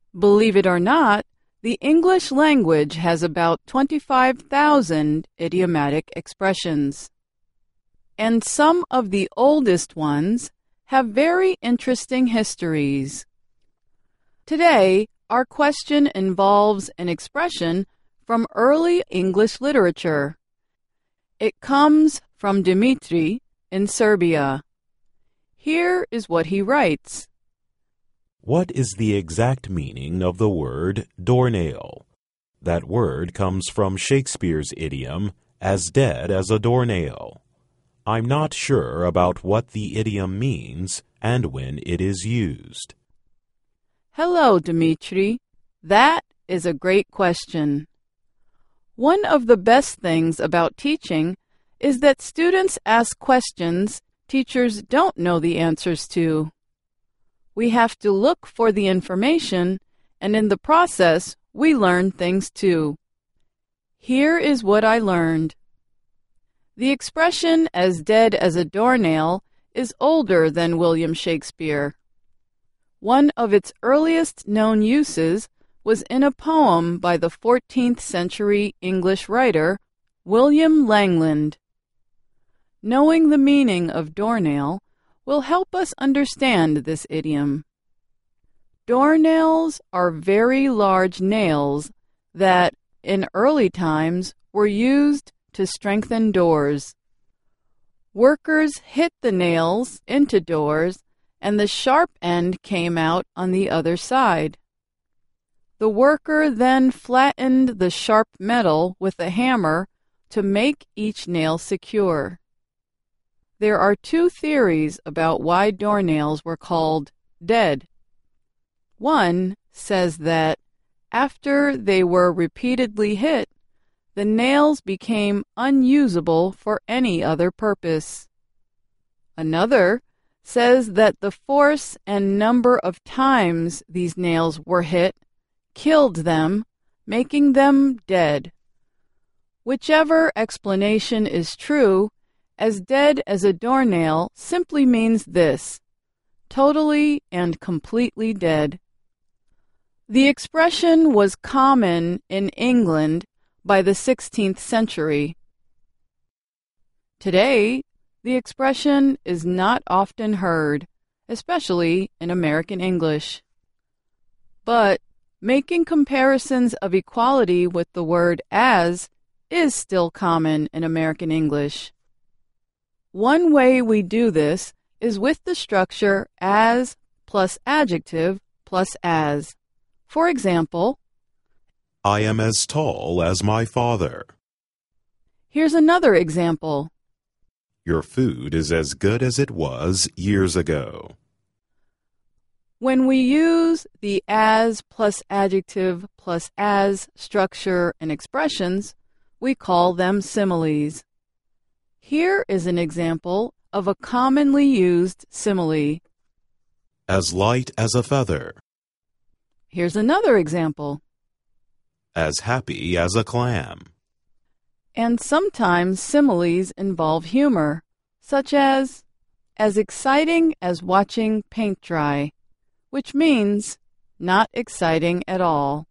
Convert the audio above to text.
Believe it or not, the English language has about 25,000 idiomatic expressions. And some of the oldest ones have very interesting histories. Today, our question involves an expression from early English literature. It comes from Dimitri in Serbia. Here is what he writes. What is the exact meaning of the word doornail? That word comes from Shakespeare's idiom, as dead as a doornail. I'm not sure about what the idiom means and when it is used. Hello, Dimitri. That is a great question. One of the best things about teaching is that students ask questions teachers don't know the answers to. We have to look for the information, and in the process, we learn things too. Here is what I learned. The expression as dead as a doornail is older than William Shakespeare. One of its earliest known uses was in a poem by the 14th century English writer William Langland. Knowing the meaning of doornail will help us understand this idiom. Doornails are very large nails that, in early times, were used to strengthen doors. Workers hit the nails into doors, and the sharp end came out on the other side. The worker then flattened the sharp metal with a hammer to make each nail secure. There are two theories about why doornails were called dead. One says that after they were repeatedly hit, the nails became unusable for any other purpose. Another says that the force and number of times these nails were hit killed them, making them dead. Whichever explanation is true, as dead as a doornail simply means this: totally and completely dead. The expression was common in England by the 16th century. Today, the expression is not often heard, especially in American English. But making comparisons of equality with the word as is still common in American English. One way we do this is with the structure as plus adjective plus as. For example, I am as tall as my father. Here's another example. Your food is as good as it was years ago. When we use the as plus adjective plus as structure in expressions, we call them similes. Here is an example of a commonly used simile. As light as a feather. Here's another example. As happy as a clam. And sometimes similes involve humor, such as exciting as watching paint dry, which means not exciting at all.